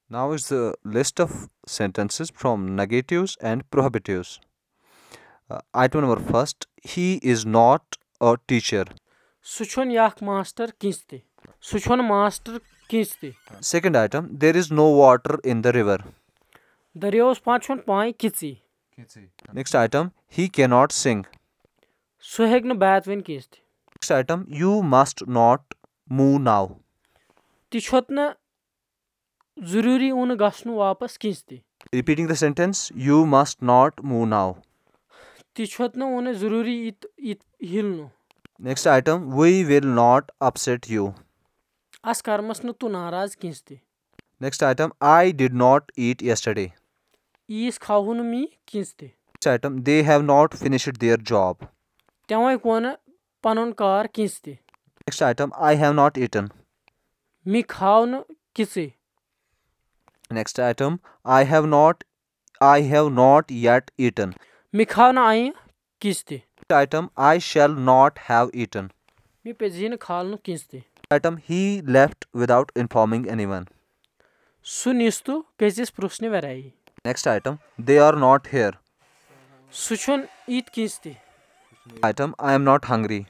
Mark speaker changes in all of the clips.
Speaker 1: Now is the list of sentences from negatives and prohibitives. Item number first, he is not a teacher.
Speaker 2: सु छुन यख master किस ते सु छुन मास्टर किस ते
Speaker 1: Second item, there is no water in the river.
Speaker 2: दरियावस पाँच छुन पानी किसी
Speaker 1: Next item, he cannot sing.
Speaker 2: सु हेक न बैत वन किस ते
Speaker 1: Next item, you must not move now.
Speaker 2: ति छुत न जरूरी उन गसन वापस किस ते
Speaker 1: Repeating the sentence, you must not move now.
Speaker 2: ति छुत न उन जरूरी इत इत हिलनु
Speaker 1: Next item, we will not upset you.
Speaker 2: अस कर्मस न तू नाराज किस ते
Speaker 1: Next item, I did not eat yesterday.
Speaker 2: ईस खाहु न मी किस ते
Speaker 1: Next item, they have not finished their job.
Speaker 2: तवै कोन पनुन कार किस ते
Speaker 1: Next item, I have not eaten.
Speaker 2: मी खाव न किसे
Speaker 1: Next item, I have not yet eaten.
Speaker 2: मी खाव न आई किस ते
Speaker 1: Next item, I shall not have eaten.
Speaker 2: मी पेजी न खाल न किस ते
Speaker 1: Item, he left without informing anyone.
Speaker 2: सु निस्तु पेजिस प्रुस्ने वराई
Speaker 1: Next item, they are not here.
Speaker 2: सु छुन इत किस ते
Speaker 1: Item, I am not hungry.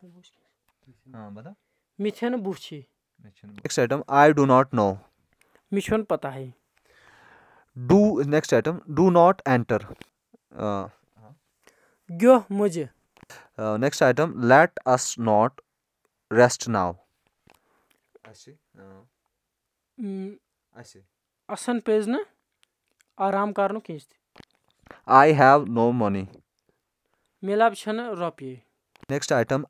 Speaker 2: मी थे न बुछी
Speaker 1: Next item, I do not know.
Speaker 2: मी छुन पता है
Speaker 1: Next item, do not enter.
Speaker 2: ग्यो मुझे
Speaker 1: Next item, let us not rest now.
Speaker 2: असन पेज न आराम करनु किस ते
Speaker 1: I have no money.
Speaker 2: मिलाब छन रुपये
Speaker 1: Next item,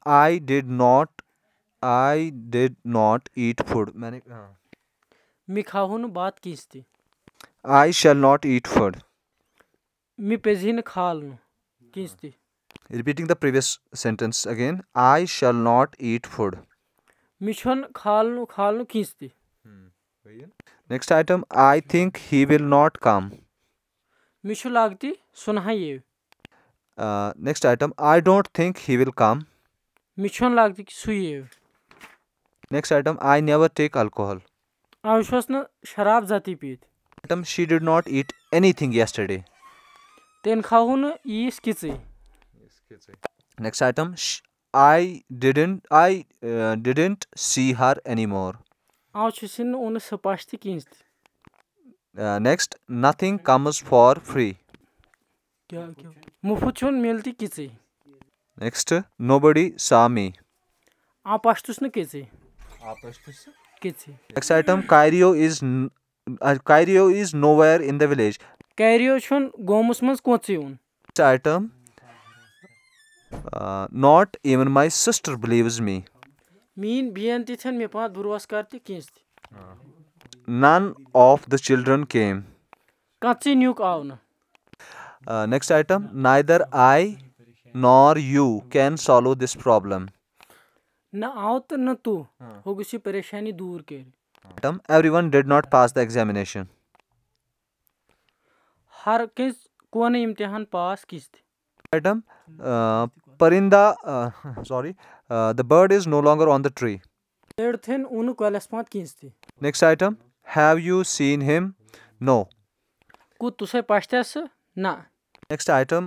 Speaker 1: I did not eat food.
Speaker 2: मी खाहु न बात किस ते
Speaker 1: I shall not eat food.
Speaker 2: मी पेजी न खाल न किस ते
Speaker 1: Repeating the previous sentence again, I shall not eat food.
Speaker 2: मी छुन खाल न किस ते
Speaker 1: Next item, I think he will not come.
Speaker 2: मी छु लागती सुनहा ये
Speaker 1: Next item, I don't think he will come.
Speaker 2: मी छुन लागती कि सु ये
Speaker 1: Next item, I never take alcohol.
Speaker 2: आवश्वस न शराब जाती पीत
Speaker 1: Item, she did not eat anything yesterday.
Speaker 2: तेन खाहु न ईस किसे
Speaker 1: Next item, I didn't see her anymore.
Speaker 2: आव छुसिन उन सपाश्ति किस ते
Speaker 1: Next, nothing comes for free.
Speaker 2: क्या मुफुत छुन मिलती किसे
Speaker 1: Next, nobody saw me.
Speaker 2: आ पश्तुस न किसे किसे
Speaker 1: Next item, Kairio is nowhere in the village.
Speaker 2: कैरियो छुन गोमुस मंस कोचे उन
Speaker 1: Next item, not even my sister believes me.
Speaker 2: मीन बियन ति थन मे पात भरोस करती किस ते
Speaker 1: None of the children came.
Speaker 2: कच्ची न्यूक आव न
Speaker 1: Next item, neither I nor you can solve this problem.
Speaker 2: न आव त न तू होगुसी परेशानी दूर कर
Speaker 1: Item, everyone did not pass the examination.
Speaker 2: हर किस कोन इम्तिहान पास किस ते
Speaker 1: Item, the bird is no longer on the tree.
Speaker 2: पेड़ थन उन कॉलेज पात किस ते
Speaker 1: Next item, have you seen him? No.
Speaker 2: कु तुसे पश्तस ना
Speaker 1: Next item,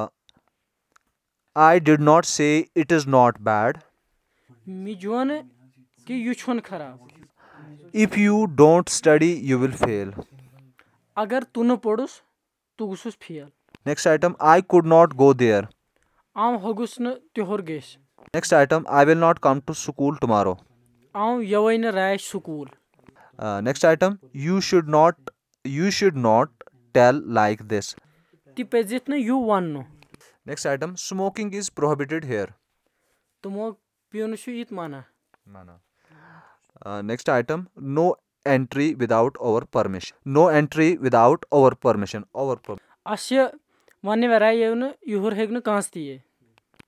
Speaker 1: I did not say it is not bad.
Speaker 2: मी जोन कि यु छुन खराब
Speaker 1: If you don't study, you will fail.
Speaker 2: अगर तू न पढ़ुस तू गुसुस fail
Speaker 1: Next item, I could not go there.
Speaker 2: आव हगुस न त्योहर गेस
Speaker 1: Next item, I will not come to school tomorrow.
Speaker 2: आव यवै न राश school
Speaker 1: Next item, you should not tell like this.
Speaker 2: ति पजित न यु वन्नु
Speaker 1: Next item, smoking is prohibited here.
Speaker 2: तुमो पियन छु इत माना
Speaker 1: Next item, no entry without our permission. No entry without our permission.
Speaker 2: अस्य वन्ने वराय न युहर हेग न कांस तिये